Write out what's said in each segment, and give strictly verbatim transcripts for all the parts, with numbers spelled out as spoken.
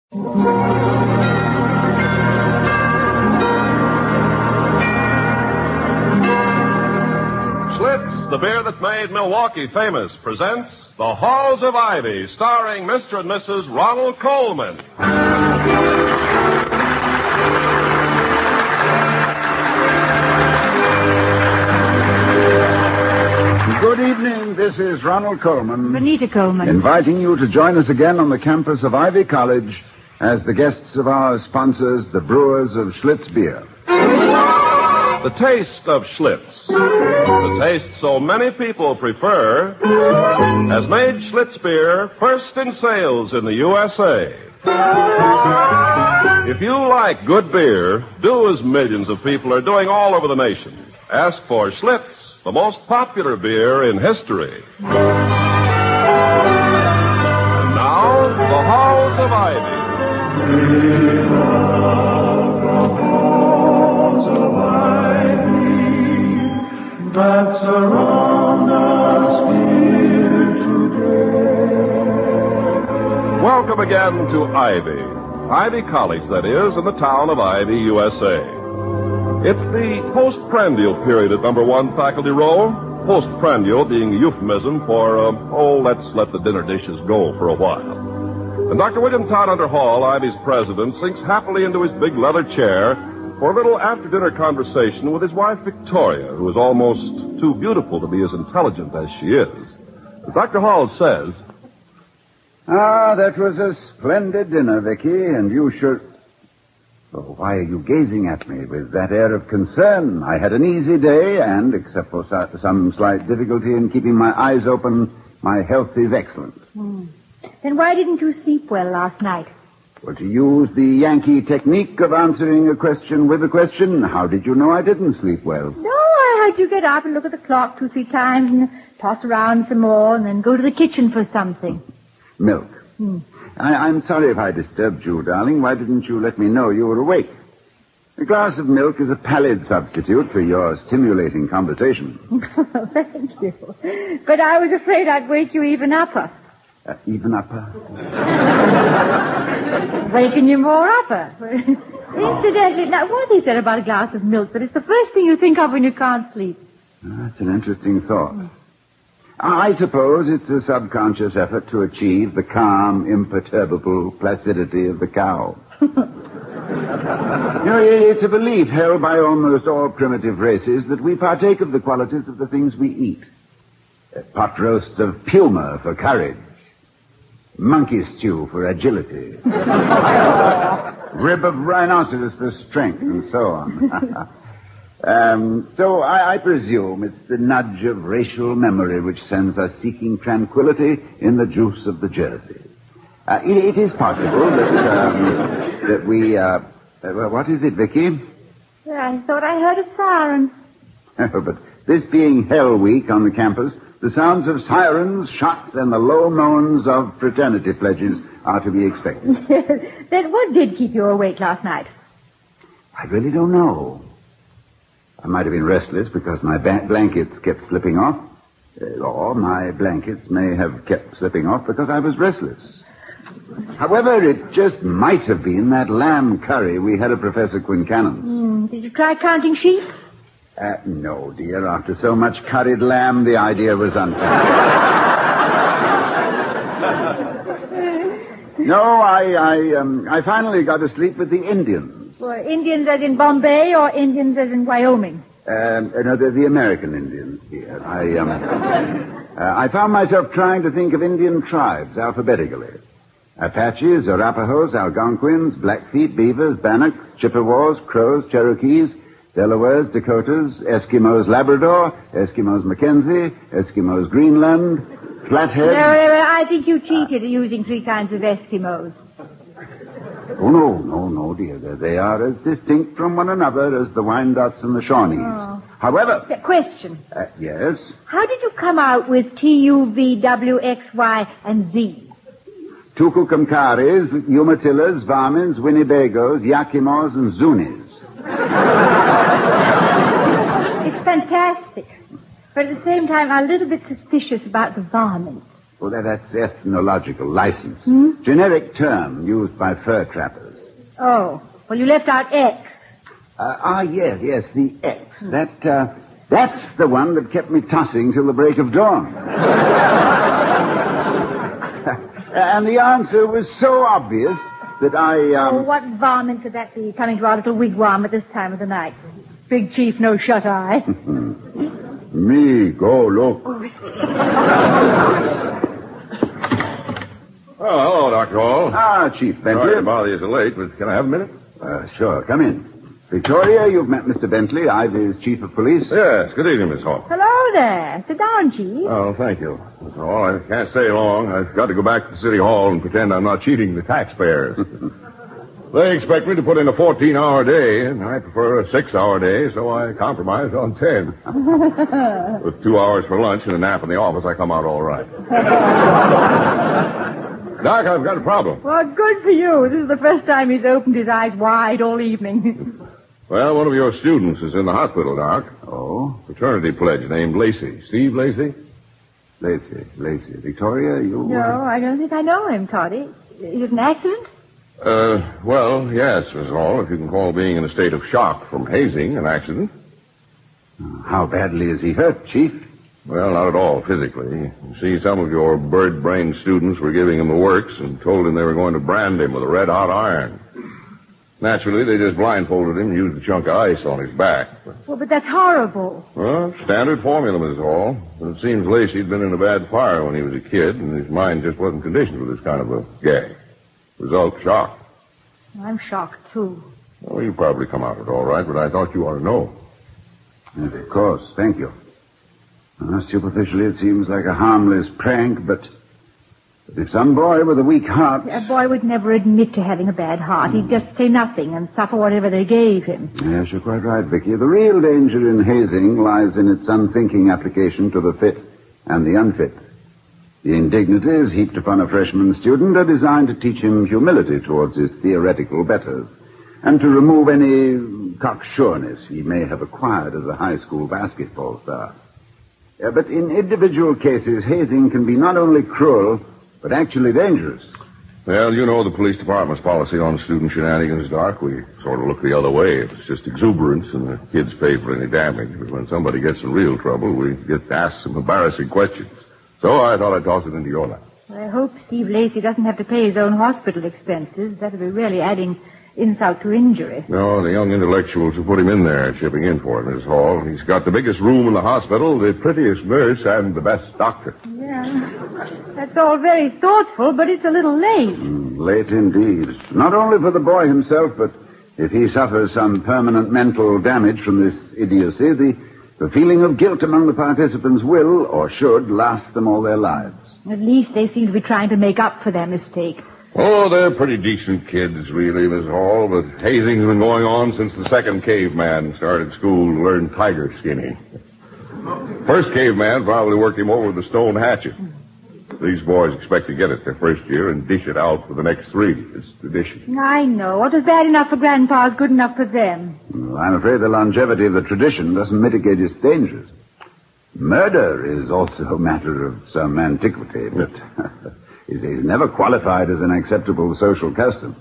Schlitz, the beer that made Milwaukee famous, presents The Halls of Ivy, starring Mister and Missus Ronald Colman. Good evening. This is Ronald Colman. Benita Colman. Inviting you to join us again on the campus of Ivy College as the guests of our sponsors, the brewers of Schlitz Beer. The taste of Schlitz, the taste so many people prefer, has made Schlitz beer first in sales in the U S A. If you like good beer, do as millions of people are doing all over the nation. Ask for Schlitz, the most popular beer in history. And now, the Halls of Ivy. That surround us here today. Welcome again to Ivy. Ivy College, that is, in the town of Ivy, U S A. It's the postprandial period at number one faculty row. Postprandial being a euphemism for, uh, oh, let's let the dinner dishes go for a while. And Doctor William Todhunter Hall, Ivy's president, sinks happily into his big leather chair for a little after-dinner conversation with his wife, Victoria, who is almost too beautiful to be as intelligent as she is. As Doctor Hall says... Ah, that was a splendid dinner, Vicky, and you should... Oh, why are you gazing at me with that air of concern? I had an easy day, and, except for some slight difficulty in keeping my eyes open, my health is excellent. Hmm. Then why didn't you sleep well last night? Well, to use the Yankee technique of answering a question with a question, how did you know I didn't sleep well? No, I heard you get up and look at the clock two, three times and toss around some more and then go to the kitchen for something. Milk. Hmm. I, I'm sorry if I disturbed you, darling. Why didn't you let me know you were awake? A glass of milk is a pallid substitute for your stimulating conversation. Thank you. But I was afraid I'd wake you even upper. Uh, even upper? Waking you more upper. Incidentally, now, what is there about a glass of milk that is the first thing you think of when you can't sleep? Uh, that's an interesting thought. Mm. I suppose it's a subconscious effort to achieve the calm, imperturbable placidity of the cow. You know, it's a belief held by almost all primitive races that we partake of the qualities of the things we eat. A pot roast of puma for courage. Monkey stew for agility. Rib of rhinoceros for strength, and so on. um, so I, I presume it's the nudge of racial memory which sends us seeking tranquility in the juice of the Jersey. Uh, it, it is possible that, um, that we, uh, uh, what is it, Vicky? I thought I heard a siren. Oh, but this being Hell Week on the campus, the sounds of sirens, shots, and the low moans of fraternity pledges are to be expected. Then what did keep you awake last night? I really don't know. I might have been restless because my ba- blankets kept slipping off. Uh, or my blankets may have kept slipping off because I was restless. However, it just might have been that lamb curry we had at Professor Quincannon's. Mm, did you try counting sheep? Uh, no, dear. After so much curried lamb, the idea was untenable. no, I, I, um, I finally got to sleep with the Indians. Well, Indians as in Bombay or Indians as in Wyoming? Um, no, they're the American Indians, dear. I, um, uh, I found myself trying to think of Indian tribes alphabetically. Apaches, Arapahoes, Algonquins, Blackfeet, Beavers, Bannocks, Chippewas, Crows, Cherokees, Delawares, Dakotas, Eskimos Labrador, Eskimos Mackenzie, Eskimos Greenland, Flathead. No, I think you cheated using three kinds of Eskimos. Oh, no, no, no, dear. They are as distinct from one another as the Wyandots and the Shawnees. Oh. However... Question. Uh, yes? How did you come out with T U V W X Y and Z? Tucucumcaris, Umatillas, Varmins, Winnebagos, Yakimos, and Zunis. It's fantastic. But at the same time, I'm a little bit suspicious about the varmints. Oh, that, that's ethnological license. Hmm? Generic term used by fur trappers. Oh, well, you left out X. Uh, ah, yes, yes, the X. That, uh, that's the one that kept me tossing till the break of dawn. And the answer was so obvious that I, um... Oh, what varmint could that be, coming to our little wigwam at this time of the night? Big Chief, no shut-eye. Me, go look. Oh, hello, Doctor Hall. Ah, Chief Bentley. Sorry to bother you so late, but can I have a minute? Uh, sure, come in. Victoria, you've met Mister Bentley, Ivy's chief of police. Yes, good evening, Miss Hall. Hello there. Sit down, Chief. Oh, thank you. Miss Hall, I can't stay long. I've got to go back to City Hall and pretend I'm not cheating the taxpayers. They expect me to put in a fourteen-hour day, and I prefer a six-hour day, so I compromise on ten. With two hours for lunch and a nap in the office, I come out all right. Doc, I've got a problem. Well, good for you. This is the first time he's opened his eyes wide all evening. Well, one of your students is in the hospital, Doc. Oh? Fraternity pledge named Lacey. Steve Lacey? Lacey, Lacey. Victoria, you... No, I don't think I know him, Toddy. Is it an accident? Uh, well, yes, Miss Hall, if you can call being in a state of shock from hazing an accident. How badly is he hurt, Chief? Well, not at all physically. You see, some of your bird-brained students were giving him the works and told him they were going to brand him with a red-hot iron. Naturally, they just blindfolded him and used a chunk of ice on his back. Well, but that's horrible. Well, standard formula, Miss Hall. But it seems Lacey'd been in a bad fire when he was a kid, and his mind just wasn't conditioned for this kind of a gag. Result, shock. I'm shocked, too. Well, you probably come out of it all right, but I thought you ought to know. Yes, of course, thank you. Uh, superficially, it seems like a harmless prank, but... but if some boy with a weak heart... A boy would never admit to having a bad heart. He'd just say nothing and suffer whatever they gave him. Yes, you're quite right, Vicky. The real danger in hazing lies in its unthinking application to the fit and the unfit. The indignities heaped upon a freshman student are designed to teach him humility towards his theoretical betters and to remove any cocksureness he may have acquired as a high school basketball star. Uh, but in individual cases, hazing can be not only cruel, but actually dangerous. Well, you know the police department's policy on student shenanigans, Doc. We sort of look the other way if it's just exuberance and the kids pay for any damage. But when somebody gets in real trouble, we get asked some embarrassing questions. So I thought I'd toss it into your lap. I hope Steve Lacey doesn't have to pay his own hospital expenses. That would be really adding insult to injury. No, the young intellectuals who put him in there chipping in for him, Miss Hall. He's got the biggest room in the hospital, the prettiest nurse, and the best doctor. Yeah. That's all very thoughtful, but it's a little late. Mm, late indeed. Not only for the boy himself, but if he suffers some permanent mental damage from this idiocy, the, the feeling of guilt among the participants will, or should, last them all their lives. At least they seem to be trying to make up for their mistake. Oh, they're pretty decent kids, really, Miss Hall, but hazing's been going on since the second caveman started school to learn tiger skinning. First caveman probably worked him over with a stone hatchet. These boys expect to get it their first year and dish it out for the next three. It's tradition. I know. What was bad enough for Grandpa is good enough for them. Well, I'm afraid the longevity of the tradition doesn't mitigate its dangers. Murder is also a matter of some antiquity, but... He's never qualified as an acceptable social custom.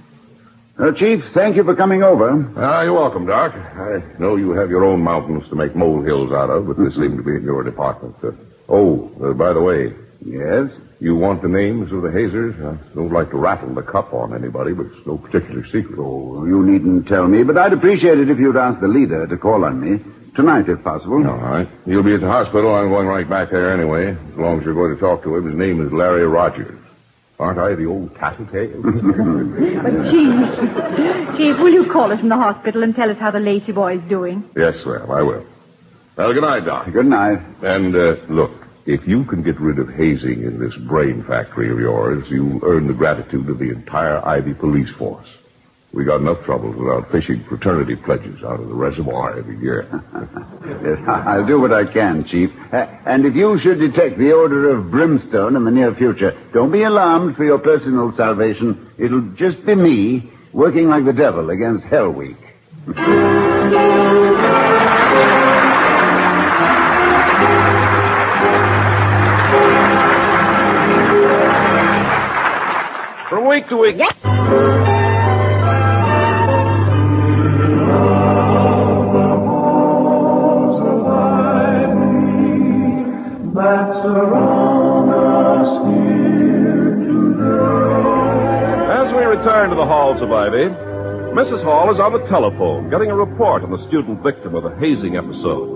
Uh, Chief, thank you for coming over. Ah, you're welcome, Doc. I know you have your own mountains to make molehills out of, but this seemed to be in your department. Uh, oh, uh, by the way. Yes? You want the names of the hazers? I don't like to rattle the cup on anybody, but it's no particular secret. Oh, you needn't tell me, but I'd appreciate it if you'd ask the leader to call on me. Tonight, if possible. All right. You'll be at the hospital. I'm going right back there anyway. As long as you're going to talk to him. His name is Larry Rogers. Aren't I the old tattletale? But, Chief, Chief, will you call us from the hospital and tell us how the Lacey boy is doing? Yes, ma'am, I will. Well, good night, Doc. Good night. And, uh, look, if you can get rid of hazing in this brain factory of yours, you'll earn the gratitude of the entire Ivy police force. We got enough troubles without fishing fraternity pledges out of the reservoir every year. Yes, I'll do what I can, Chief. Uh, and if you should detect the odor of brimstone in the near future, don't be alarmed for your personal salvation. It'll just be me working like the devil against Hell Week. week to week. Yes. That surround us here today. As we return to the halls of Ivy, Missus Hall is on the telephone getting a report on the student victim of the hazing episode.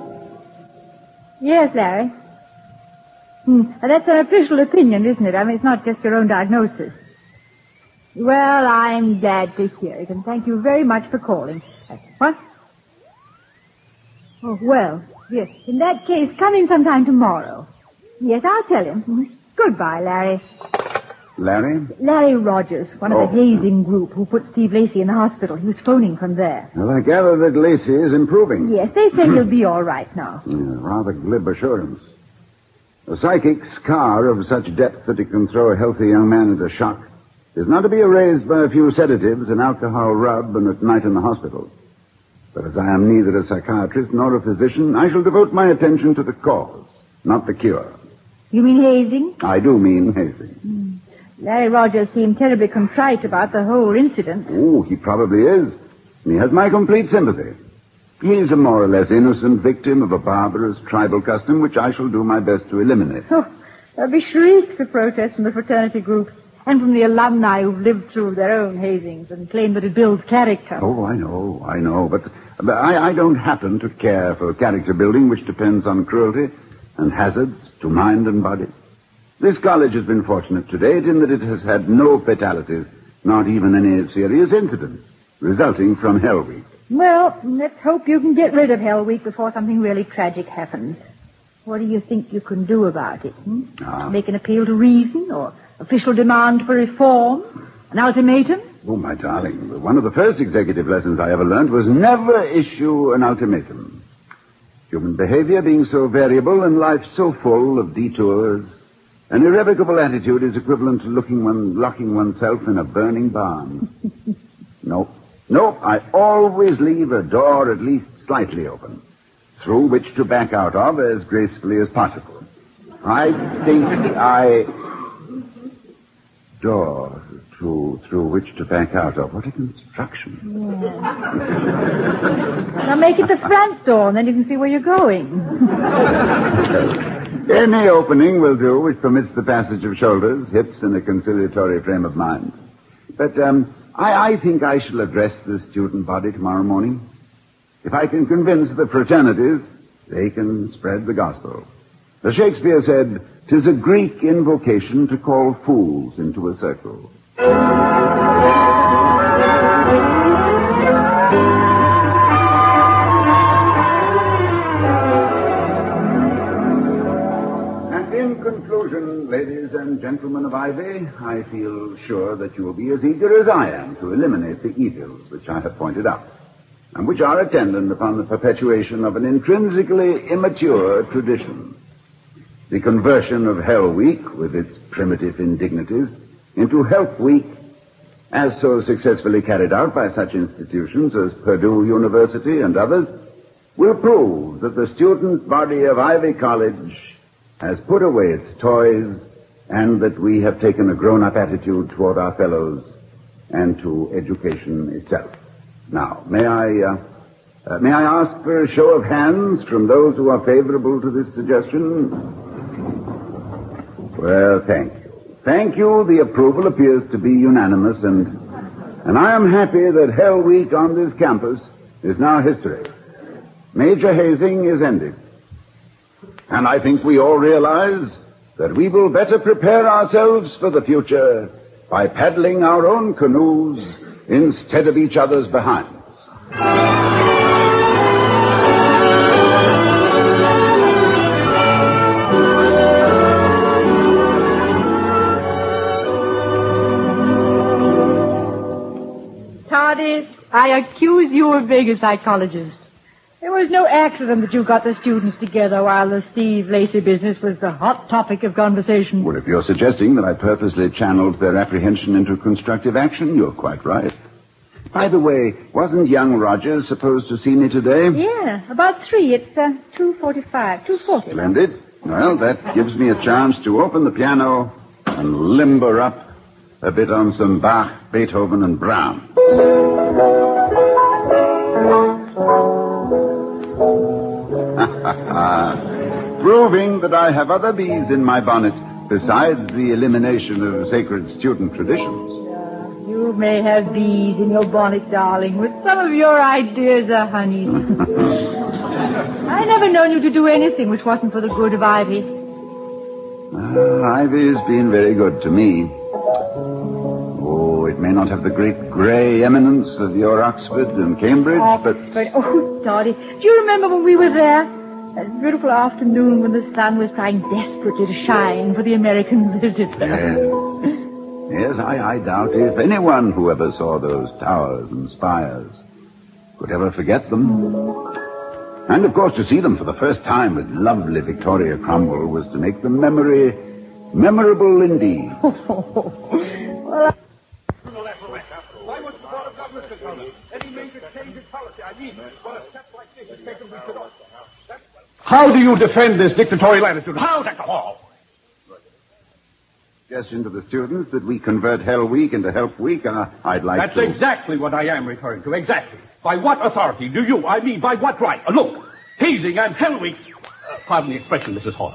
Yes, Larry. Hmm. That's an official opinion, isn't it? I mean, it's not just your own diagnosis. Well, I'm glad to hear it, and thank you very much for calling. Uh, What? Oh, well, yes. In that case, come in sometime tomorrow. Yes, I'll tell him. Mhm. Goodbye, Larry. Larry? Larry Rogers, one of Oh. the hazing group who put Steve Lacey in the hospital. He was phoning from there. Well, I gather that Lacey is improving. Yes, they say he'll be all right now. Yeah, rather glib assurance. A psychic scar of such depth that it can throw a healthy young man into shock is not to be erased by a few sedatives, an alcohol rub, and a night in the hospital. But as I am neither a psychiatrist nor a physician, I shall devote my attention to the cause, not the cure. You mean hazing? I do mean hazing. Larry Rogers seemed terribly contrite about the whole incident. Oh, he probably is. And he has my complete sympathy. He's a more or less innocent victim of a barbarous tribal custom which I shall do my best to eliminate. Oh, there'll be shrieks of protest from the fraternity groups and from the alumni who've lived through their own hazings and claim that it builds character. Oh, I know, I know, but, but I, I don't happen to care for character building which depends on cruelty and hazards to mind and body. This college has been fortunate to date in that it has had no fatalities, not even any serious incidents, resulting from Hell Week. Well, let's hope you can get rid of Hell Week before something really tragic happens. What do you think you can do about it? Hmm? Ah. Make an appeal to reason or official demand for reform? An ultimatum? Oh, my darling, one of the first executive lessons I ever learned was never issue an ultimatum. Human behavior being so variable and life so full of detours, an irrevocable attitude is equivalent to looking one, locking oneself in a burning barn. No. No, I always leave a door at least slightly open, through which to back out of as gracefully as possible. I think I... Door to, through which to back out of. What a construction. Now make it the front door, and then you can see where you're going. Any opening will do which permits the passage of shoulders, hips, and a conciliatory frame of mind. But, um... I, I think I shall address the student body tomorrow morning. If I can convince the fraternities, they can spread the gospel. As Shakespeare said, "'Tis a Greek invocation to call fools into a circle." In conclusion, ladies and gentlemen of Ivy, I feel sure that you will be as eager as I am to eliminate the evils which I have pointed out, and which are attendant upon the perpetuation of an intrinsically immature tradition. The conversion of Hell Week, with its primitive indignities, into Help Week, as so successfully carried out by such institutions as Purdue University and others, will prove that the student body of Ivy College has put away its toys, and that we have taken a grown-up attitude toward our fellows and to education itself. Now, may I, uh, uh, may I ask for a show of hands from those who are favorable to this suggestion? Well, thank you. Thank you. The approval appears to be unanimous, and, and I am happy that Hell Week on this campus is now history. Major hazing is ended. And I think we all realize that we will better prepare ourselves for the future by paddling our own canoes instead of each other's behinds. Toddy, I accuse you of being a psychologist. There was no accident that you got the students together while the Steve Lacey business was the hot topic of conversation. Well, if you're suggesting that I purposely channeled their apprehension into constructive action, you're quite right. By the way, wasn't young Rogers supposed to see me today? Yeah, about three. It's uh, two forty-five, two forty. Splendid. Well, that gives me a chance to open the piano and limber up a bit on some Bach, Beethoven, and Brahms. Proving that I have other bees in my bonnet besides the elimination of sacred student traditions. You may have bees in your bonnet, darling, but some of your ideas are honey. I never known you to do anything which wasn't for the good of Ivy. Uh, Ivy's been very good to me. Oh, it may not have the great grey eminence of your Oxford and Cambridge, Oxford. but... Oh, Dottie, do you remember when we were there? That beautiful afternoon when the sun was trying desperately to shine for the American visitor. Yes, yes I, I doubt if anyone who ever saw those towers and spires could ever forget them. And, of course, to see them for the first time with lovely Victoria Cromwell was to make the memory memorable indeed. Well, I... How do you defend this dictatorial attitude? How, Doctor Hall? Suggestion to the students that we convert Hell Week into Help Week, uh, I'd like That's to... That's exactly what I am referring to, exactly. By what authority do you, I mean, by what right? Uh, look, hazing and Hell Week... Uh, pardon the expression, Missus Hall.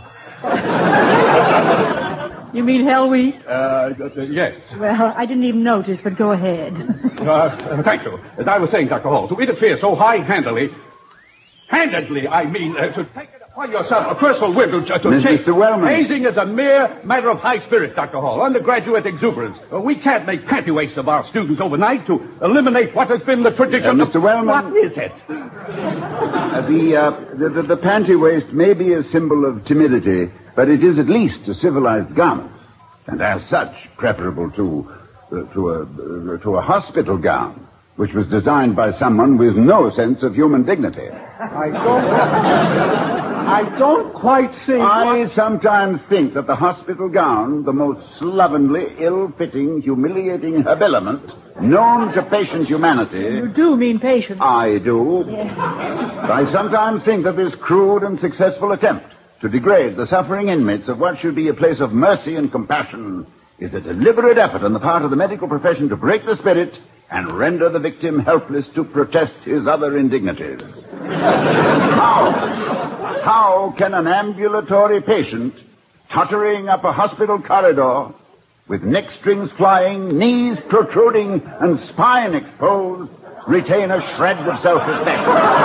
You mean Hell Week? Uh, uh, yes. Well, I didn't even notice, but go ahead. uh, uh, thank you. As I was saying, Doctor Hall, to interfere so high-handedly... Handedly, I mean, uh, to take it upon yourself a personal whim to, to Mister change. Mister Wellman. Hazing is a mere matter of high spirits, Doctor Hall, undergraduate exuberance. Uh, we can't make panty wastes of our students overnight to eliminate what has been the tradition Uh, Mister of... Wellman. What is it? Uh, the, uh, the, the, the panty waist may be a symbol of timidity, but it is at least a civilized garment, and as such, preferable to, uh, to, a, uh, to a hospital gown, which was designed by someone with no sense of human dignity. I don't... I don't quite see I what... sometimes think that the hospital gown, the most slovenly, ill-fitting, humiliating habiliment known to patient humanity... You do mean patient. I do. Yes. I sometimes think that this crude and successful attempt to degrade the suffering inmates of what should be a place of mercy and compassion is a deliberate effort on the part of the medical profession to break the spirit and render the victim helpless to protest his other indignities. How? How can an ambulatory patient tottering up a hospital corridor with neck strings flying, knees protruding, and spine exposed retain a shred of self-respect?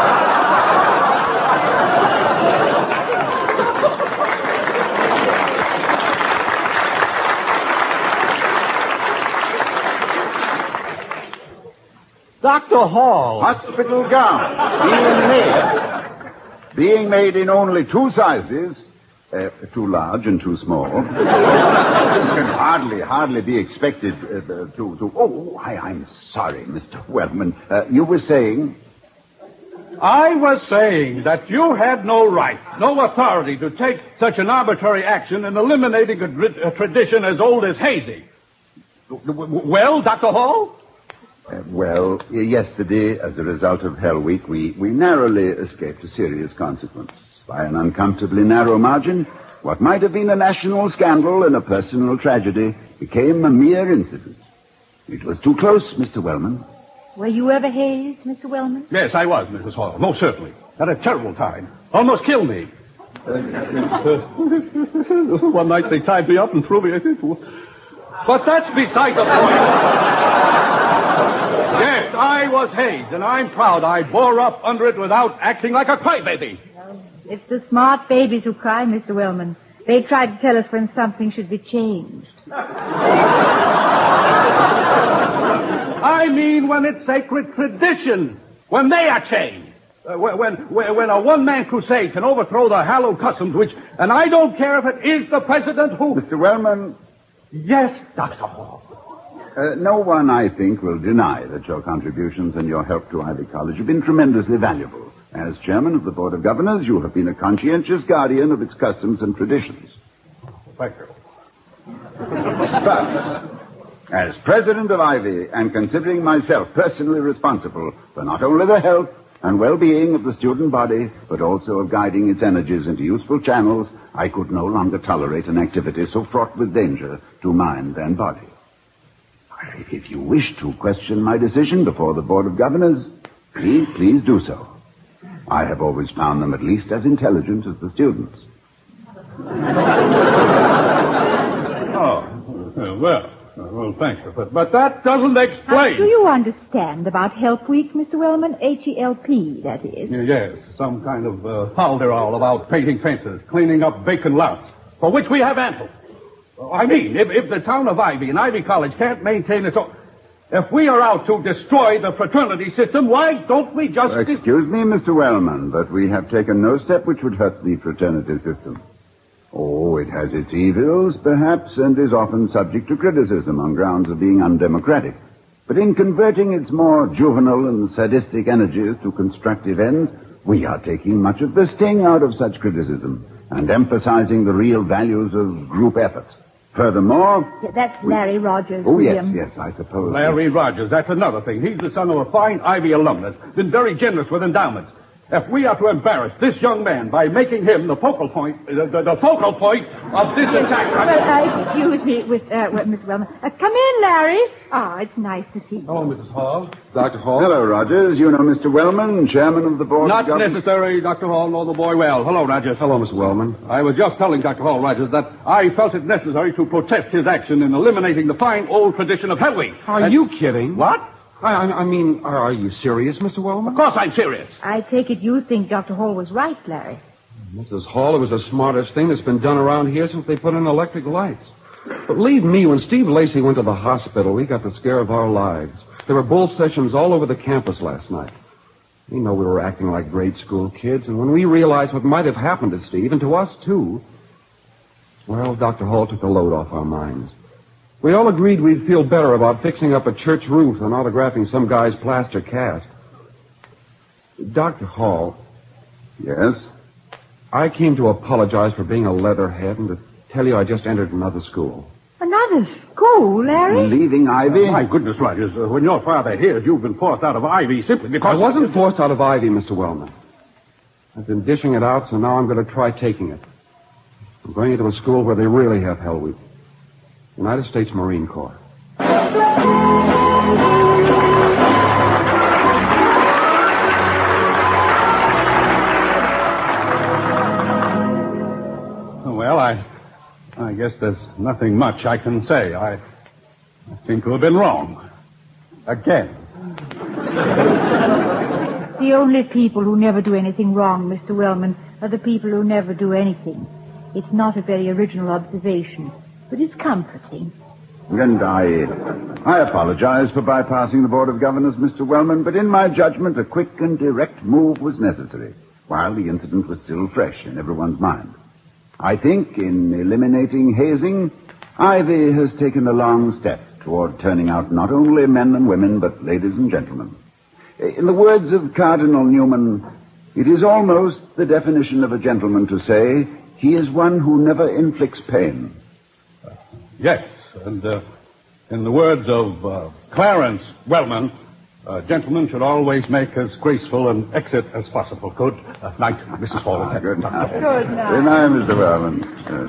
Doctor Hall. Hospital gown being made, being made in only two sizes, uh, too large and too small, can hardly, hardly be expected uh, to, to... Oh, I, I'm sorry, Mister Wellman. Uh, you were saying... I was saying that you had no right, no authority to take such an arbitrary action in eliminating a, a tradition as old as hazing. Well, Doctor Hall? Uh, well, yesterday, as a result of Hell Week, we, we narrowly escaped a serious consequence. By an uncomfortably narrow margin, what might have been a national scandal and a personal tragedy became a mere incident. It was too close, Mister Wellman. Were you ever hazed, Mister Wellman? Yes, I was, Missus Hall, most certainly. At a terrible time. Almost killed me. Uh, uh, one night they tied me up and threw me into... But that's beside the point. Yes, I was hazed, and I'm proud I bore up under it without acting like a crybaby. Well, it's the smart babies who cry, Mister Wellman. They try to tell us when something should be changed. I mean when it's sacred traditions, when they are changed. Uh, when, when, when a one-man crusade can overthrow the hallowed customs, which, and I don't care if it is the president who... Mister Wellman... Yes, Doctor Hall. Uh, no one, I think, will deny that your contributions and your help to Ivy College have been tremendously valuable. As chairman of the Board of Governors, you have been a conscientious guardian of its customs and traditions. Thank you. But, as president of Ivy, and considering myself personally responsible for not only the health and well-being of the student body, but also of guiding its energies into useful channels, I could no longer tolerate an activity so fraught with danger to mind and body. If you wish to question my decision before the Board of Governors, please, please do so. I have always found them at least as intelligent as the students. Oh, well, well, thank you. But, but that doesn't explain. Uh, do you understand about Help Week, Mister Wellman? H E L P, that is. Yes, some kind of uh, folderol about painting fences, cleaning up vacant lots, for which we have ample. I mean, if, if the town of Ivy and Ivy College can't maintain its own... If we are out to destroy the fraternity system, why don't we just... Excuse me, Mister Wellman, but we have taken no step which would hurt the fraternity system. Oh, it has its evils, perhaps, and is often subject to criticism on grounds of being undemocratic. But in converting its more juvenile and sadistic energies to constructive ends, we are taking much of the sting out of such criticism and emphasizing the real values of group effort. Furthermore... Yeah, that's Larry Rogers, Oh, yes, William. yes, I suppose. Larry Rogers, that's another thing. He's the son of a fine Ivy alumnus, been very generous with endowments. If we are to embarrass this young man by making him the focal point, the, the, the focal point of this attack... Well, uh, excuse me, with, uh, well, Mister Wellman. Uh, come in, Larry. Ah, it's nice to see you. Hello, Missus Hall. Doctor Hall. Hello, Rogers. You know Mister Wellman, chairman of the board Not of Governors? necessary. Doctor Hall know the boy well. Hello, Rogers. Hello, Mister Wellman. I was just telling Doctor Hall, Rogers, that I felt it necessary to protest his action in eliminating the fine old tradition of Hell Week. Are And- you kidding? What? I, I, I mean, are, are you serious, Mister Wellman? Of course I'm serious. I take it you think Doctor Hall was right, Larry. Missus Hall, it was the smartest thing that's been done around here since they put in electric lights. Believe me, when Steve Lacey went to the hospital, we got the scare of our lives. There were bull sessions all over the campus last night. You know we were acting like grade school kids, and when we realized what might have happened to Steve, and to us, too, well, Doctor Hall took the load off our minds. We all agreed we'd feel better about fixing up a church roof than autographing some guy's plaster cast. Doctor Hall. Yes? I came to apologize for being a leatherhead and to tell you I just entered another school. Another school, Larry? Leaving Ivy? My goodness, Rogers, uh, when your father hears you've been forced out of Ivy simply because... I wasn't forced out of Ivy, Mister Wellman. I've been dishing it out, so now I'm going to try taking it. I'm going into a school where they really have Hell Week. United States Marine Corps. Well, I... I guess there's nothing much I can say. I... I seem to have been wrong. Again. The only people who never do anything wrong, Mister Wellman, are the people who never do anything. It's not a very original observation, but it's comforting. And I... I apologize for bypassing the Board of Governors, Mister Wellman, but in my judgment, a quick and direct move was necessary, while the incident was still fresh in everyone's mind. I think in eliminating hazing, Ivy has taken a long step toward turning out not only men and women, but ladies and gentlemen. In the words of Cardinal Newman, it is almost the definition of a gentleman to say he is one who never inflicts pain. Yes, and uh, in the words of uh, Clarence Wellman, a gentleman should always make as graceful an exit as possible. Good uh, night, Missus Hall. Good night. Good night. Good night, Mister Wellman. Yes.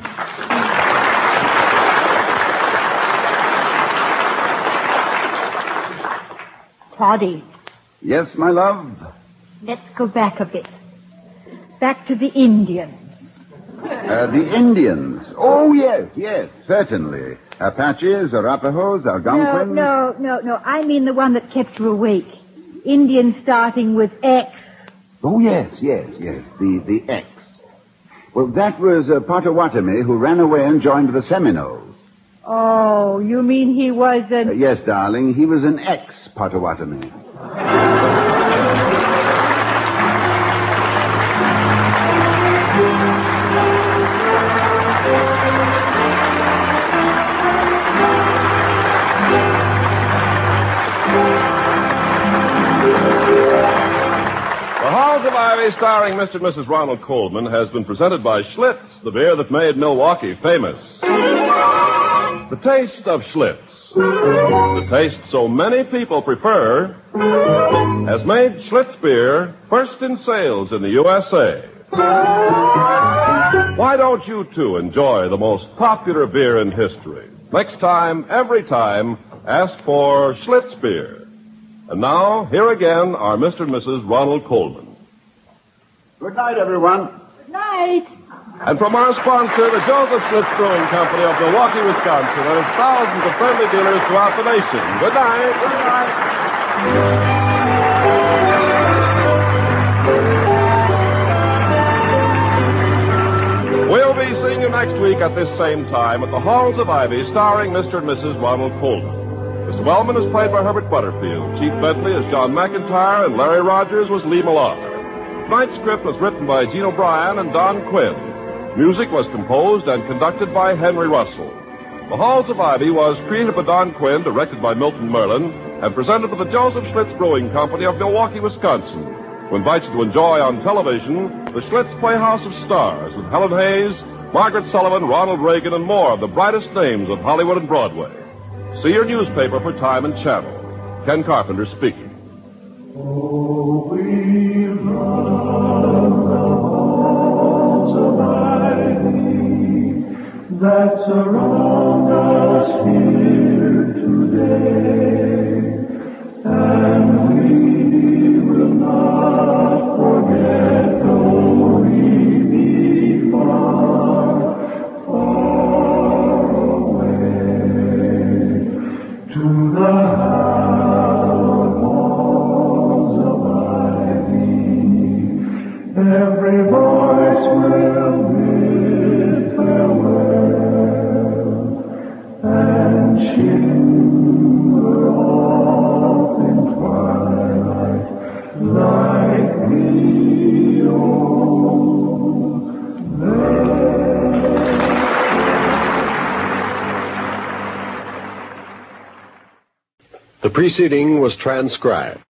Toddy, Yes, my love? let's go back a bit. Back to the Indians. Uh, the Indians. Oh, yes, yes, certainly. Apaches, Arapahoes, No, Algonquins. no, no, no. I mean the one that kept you awake. Indians starting with X. Oh, yes, yes, yes, the, the X. Well, that was uh, Potawatomi who ran away and joined the Seminoles. Oh, you mean he was Uh, an... yes, darling, he was an ex-Potawatomi. The Halls of Ivy, starring Mister and Missus Ronald Coleman, has been presented by Schlitz, the beer that made Milwaukee famous. The taste of Schlitz, the taste so many people prefer, has made Schlitz beer first in sales in the U S A. Why don't you, too, enjoy the most popular beer in history? Next time, every time, ask for Schlitz beer. And now, here again are Mister and Missus Ronald Coleman. Good night, everyone. Good night. And from our sponsor, the Joseph Schlitz Brewing Company of Milwaukee, Wisconsin, and its thousands of friendly dealers throughout the nation. Good night. Good night. We'll be seeing you next week at this same time at the Halls of Ivy, starring Mister and Missus Ronald Coleman. Mister Wellman is played by Herbert Butterfield. Chief Bentley is John McIntyre, and Larry Rogers was Lee Millar. Tonight's script was written by Gene O'Brien and Don Quinn. Music was composed and conducted by Henry Russell. The Halls of Ivy was created by Don Quinn, directed by Milton Merlin, and presented by the Joseph Schlitz Brewing Company of Milwaukee, Wisconsin, who invites you to enjoy on television the Schlitz Playhouse of Stars with Helen Hayes, Margaret Sullivan, Ronald Reagan, and more of the brightest names of Hollywood and Broadway. See your newspaper for time and channel. Ken Carpenter speaking. Oh, we love the halls of ivy that surround us here today, and we will not forget though we be far, far away to the hallowed walls of ivy. Every voice will bid farewell and shimmer off in twilight like the old days. The preceding was transcribed.